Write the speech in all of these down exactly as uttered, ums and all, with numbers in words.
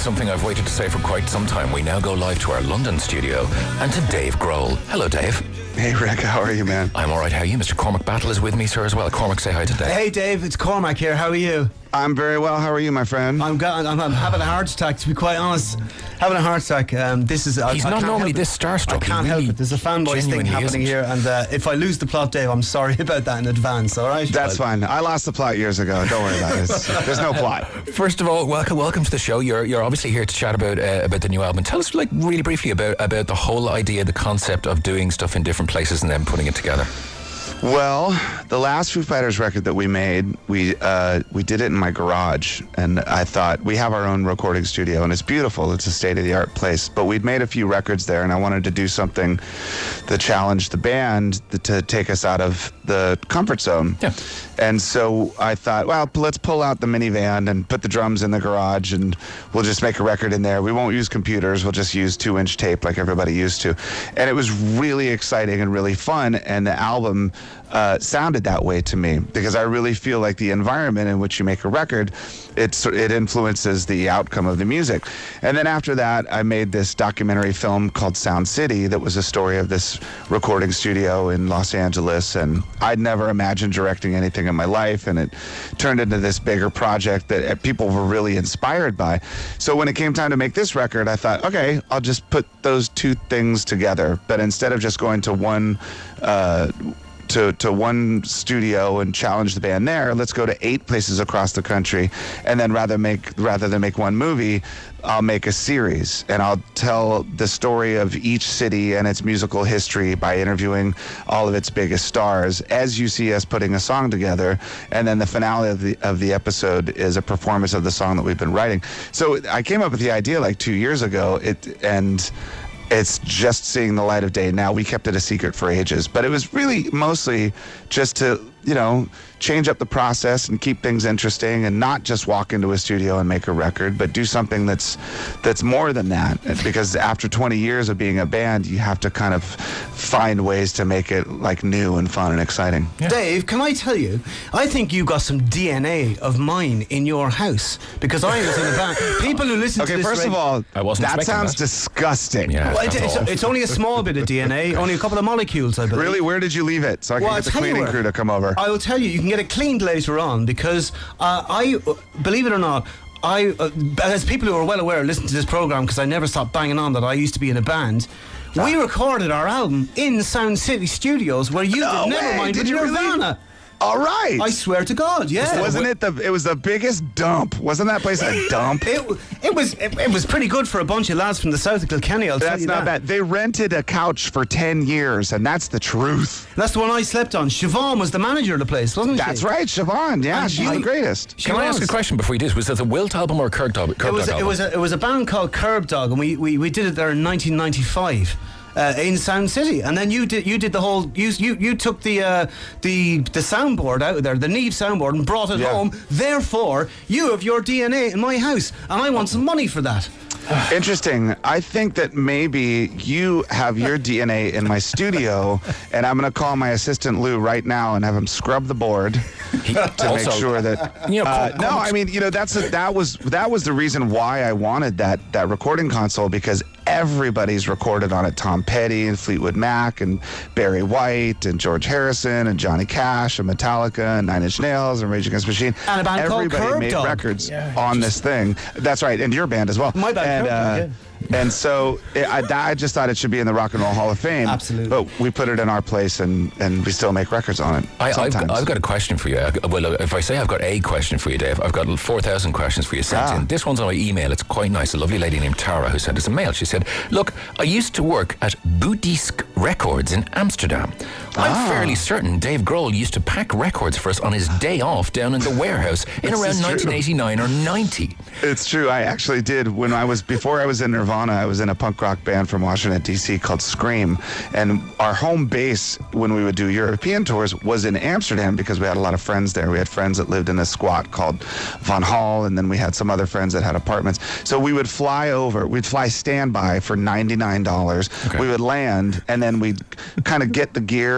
something I've waited to say for quite some time. We now go live to our London studio and to Dave Grohl. Hello, Dave. Hey, Rick. How are you, man? I'm all right. How are you? Mister Cormac Battle is with me, sir, as well. Cormac, say hi to Dave. Hey, Dave. It's Cormac here. How are you? I'm very well. How are you, my friend? I'm, got, I'm, I'm having a heart attack, to be quite honest. Having a heart attack. Um, this is. He's I, not I normally this starstruck. I can't he help really it. There's a fanboys thing happening isn't. here, and uh, if I lose the plot, Dave, I'm sorry about that in advance. All right? That's fine. I lost the plot years ago. Don't worry about it. It's, there's no plot. First of all, welcome, welcome to the show. You're you're obviously here to chat about uh, about the new album. Tell us, like, really briefly about about the whole idea, the concept of doing stuff in different places and then putting it together. Well, the last Foo Fighters record that we made, we uh, we did it in my garage, and I thought, we have our own recording studio, and it's beautiful. It's a state-of-the-art place, but we'd made a few records there, and I wanted to do something that challenged the band to take us out of the comfort zone. Yeah. And so I thought, well, let's pull out the minivan and put the drums in the garage, and we'll just make a record in there. We won't use computers. We'll just use two-inch tape like everybody used to. And it was really exciting and really fun, and the album uh, sounded that way to me, because I really feel like the environment in which you make a record, it's, it influences the outcome of the music. And then after that, I made this documentary film called Sound City that was a story of this recording studio in Los Angeles, and I'd never imagined directing anything in my life, and it turned into this bigger project that people were really inspired by. So when it came time to make this record, I thought, okay, I'll just put those two things together. But instead of just going to one uh, to, to one studio and challenge the band there, let's go to eight places across the country, and then rather make rather than make one movie, I'll make a series, and I'll tell the story of each city and its musical history by interviewing all of its biggest stars as you see us putting a song together. And then the finale of the of the episode is a performance of the song that we've been writing. So I came up with the idea like two years ago, it and it's just seeing the light of day now. We kept it a secret for ages, but it was really mostly just to, you know, change up the process and keep things interesting, and not just walk into a studio and make a record, but do something that's that's more than that. Because after twenty years of being a band, you have to kind of find ways to make it like new and fun and exciting. Yeah. Dave, can I tell you, I think you got some D N A of mine in your house, because I was in a band. People who listen okay, to this... Okay, first of all, I wasn't that sounds that. disgusting. Yeah, well, it, it's, it's only a small bit of D N A, only a couple of molecules, I believe. Really? Where did you leave it? So I can well, get the cleaning crew to come over. I will tell you, you can get it cleaned later on, because uh, I, uh, believe it or not, I, uh, as people who are well aware, listen to this program, because I never stopped banging on that I used to be in a band. Ah. We recorded our album in Sound City Studios, where you no did way. Nevermind Did with you Nirvana. Really? All right. I swear to God, yeah. Wasn't it the? It was the biggest dump. Wasn't that place a dump? It, it was. It, it was pretty good for a bunch of lads from the south of Kilkenny. I'll that's tell you not that. bad. They rented a couch for ten years, and that's the truth. That's the one I slept on. Siobhan was the manager of the place, wasn't that's she? That's right, Siobhan. Yeah, and she's I, the greatest. Can I ask a question before you do? Was it the Wilt album or Curb Dog? Curb it was. Dog It was. A, it was a band called Curb Dog, and we, we, we did it there in nineteen ninety-five. Uh, in Sound City, and then you did you did the whole you you you took the uh, the the soundboard out of there, the Neve soundboard, and brought it yeah. home. Therefore, you have your D N A in my house, and I want some money for that. Interesting. I think that maybe you have your D N A in my studio, and I'm going to call my assistant Lou right now and have him scrub the board he, to also, make sure that. You know, uh, no, I mean, you know, that's a, that was that was the reason why I wanted that that recording console, because everybody's recorded on it. Tom Petty and Fleetwood Mac and Barry White and George Harrison and Johnny Cash and Metallica and Nine Inch Nails and Rage Against the Machine. And a band Everybody called Curb made Dog. records yeah, on just, this thing. That's right, and your band as well. My band, and, Curb Dog, uh, yeah. And so it, I, I just thought it should be in the Rock and Roll Hall of Fame. Absolutely. But we put it in our place, and, and we still make records on it. I, I've, sometimes. I've got a question for you. Well, if I say I've got a question for you, Dave, I've got four thousand questions for you sent ah. in. This one's on my email. It's quite nice. A lovely lady named Tara who sent us a mail. She said, look, I used to work at Boudisc Records in Amsterdam. I'm ah. fairly certain Dave Grohl used to pack records for us on his day off down in the warehouse in around nineteen eighty-nine or ninety. It's true. I actually did. When I was, before I was in Nirvana, I was in a punk rock band from Washington, D C called Scream. And our home base when we would do European tours was in Amsterdam, because we had a lot of friends there. We had friends that lived in a squat called Von Hall, and then we had some other friends that had apartments. So we would fly over. We'd fly standby for ninety-nine dollars. Okay. We would land, and then we'd kind of get the gear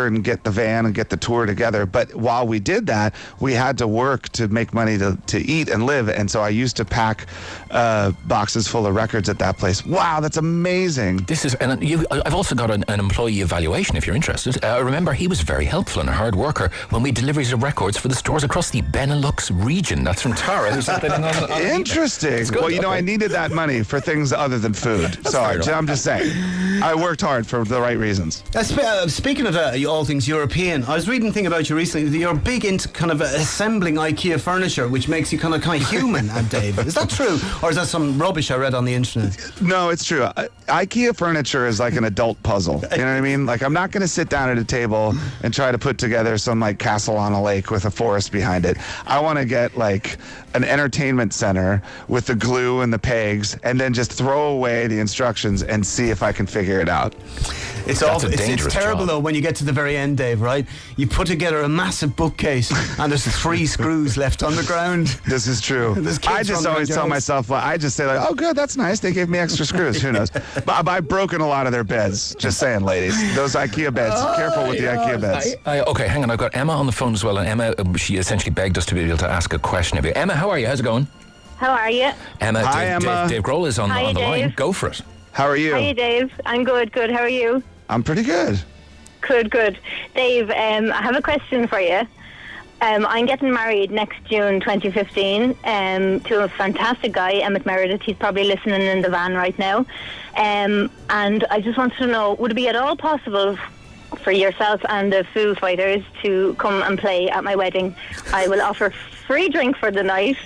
tour and get the van and get the tour together. But while we did that, we had to work to make money to, to eat and live. And so I used to pack uh, boxes full of records at that place. Wow, that's amazing. This is, and you, I've also got an, an employee evaluation if you're interested. Uh, remember, he was very helpful and a hard worker when we delivered the records for the stores across the Benelux region. That's from Tara, who's on, on, on Interesting. Well, you know, okay. I needed that money for things other than food. So I, I'm just saying, I worked hard for the right reasons. Uh, sp- uh, speaking of uh, all things European, I was reading a thing about you recently that you're big into kind of uh, assembling IKEA furniture, which makes you kind of kind of human, uh, Dave. Is that true? Or is that some rubbish I read on the internet? No, it's true. I, IKEA furniture is like an adult puzzle. You know what I mean? Like, I'm not going to sit down at a table and try to put together some like castle on a lake with a forest behind it. I want to get like an entertainment center with the glue and the pegs, and then just throw away the instructions and see if I can figure it out. It's That's awful. a It's, it's dangerous terrible job. though when you get to the very end, Dave. Right? You put together a massive bookcase and there's three screws left on the ground. This is true. There's kids I just running always around tell your myself, well, I just say like, oh, good, that's nice. They gave me extra screws. Who knows? But I've broken a lot of their beds. Just saying, ladies. Those IKEA beds. Oh, Careful with the yeah. IKEA beds. I, I, okay, hang on. I've got Emma on the phone as well, and Emma, um, she essentially begged us to be able to ask a question of you. Emma, how are you? How's it going? How are you? Emma, Hi, Dave, Emma. Dave, Dave Grohl is on, Hi, on the line. Dave. Go for it. How are you? How are you, Dave? I'm good, good. How are you? I'm pretty good. Good, good. Dave, um, I have a question for you. Um, I'm getting married next June twenty fifteen um, to a fantastic guy, Emmett Meredith. He's probably listening in the van right now. Um, and I just wanted to know, would it be at all possible for yourself and the Foo Fighters to come and play at my wedding? I will offer free drink for the night.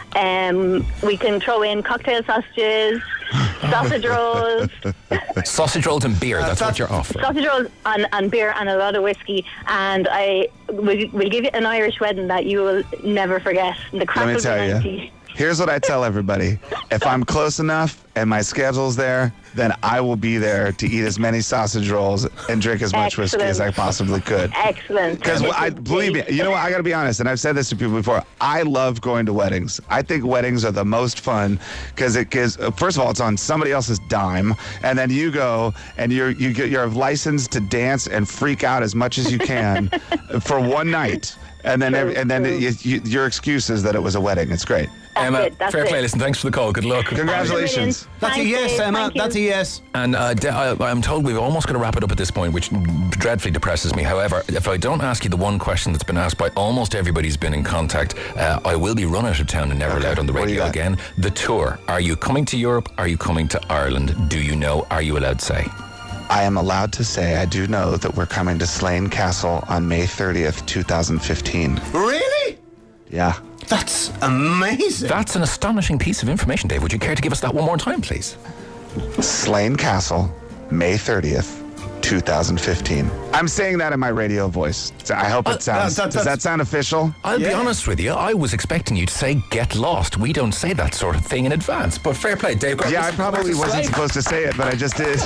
Um, we can throw in cocktail sausages, sausage rolls, Sausage rolls and beer, that's what you're offering. sausage rolls and, and beer and a lot of whiskey. And I will will give you an Irish wedding that you will never forget. The crack Let me will be tell ninety. you. Here's what I tell everybody. If I'm close enough and my schedule's there, then I will be there to eat as many sausage rolls and drink as much whiskey as I possibly could. Excellent. Because I believe me, you know what? I got to be honest, and I've said this to people before. I love going to weddings. I think weddings are the most fun because it gives. First of all, it's on somebody else's dime, and then you go and you're you get you're licensed to dance and freak out as much as you can for one night, and then every, and then it, you, your excuse is that it was a wedding. It's great. That's Emma, it, that's fair it. play. Listen, thanks for the call. Good luck. Congratulations. That's Thanks, a yes, Dave. Emma. Thank you. That's a yes. And uh, de- I, I'm told we've almost got to wrap it up at this point, which dreadfully depresses me. However, if I don't ask you the one question that's been asked by almost everybody who's been in contact, uh, I will be run out of town and never Okay. allowed on the What do you radio got? again. The tour. Are you coming to Europe? Are you coming to Ireland? Do you know? Are you allowed to say? I am allowed to say I do know that we're coming to Slane Castle on May thirtieth, twenty fifteen. Really? Yeah. That's amazing. That's an astonishing piece of information, Dave. Would you care to give us that one more time, please? Slane Castle, May thirtieth, twenty fifteen. I'm saying that in my radio voice. So I hope Uh, it sounds. that- that- does that sound official? I'll be Yeah. honest with you. I was expecting you to say "get lost." We don't say that sort of thing in advance. But fair play, Dave. Yeah, I Listen, probably back to wasn't Slane. supposed to say it, but I just did.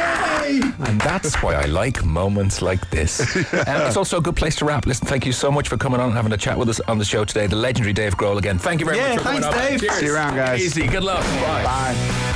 And that's why I like moments like this. Um, it's also a good place to wrap. Listen, thank you so much for coming on and having a chat with us on the show today. The legendary Dave Grohl again. Thank you very Yeah, much for thanks, coming on. Dave. Cheers. See you around, guys. Easy. Good luck. Bye. Bye.